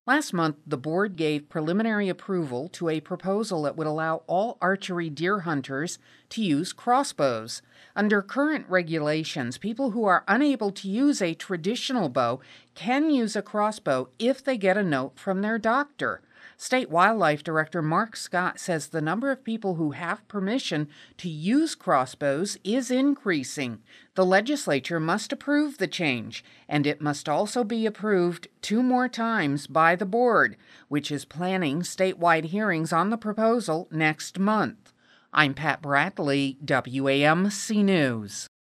Last month, the board gave preliminary approval to a proposal that would allow all archery deer hunters to use crossbows. Under current regulations, people who are unable to use a traditional bow can use a crossbow if they get a note from their doctor. State Wildlife Director Mark Scott says the number of people who have permission to use crossbows is increasing. The legislature must approve the change, and it must also be approved 2 more times by the board, which is planning statewide hearings on the proposal next month. I'm Pat Bradley, WAMC News.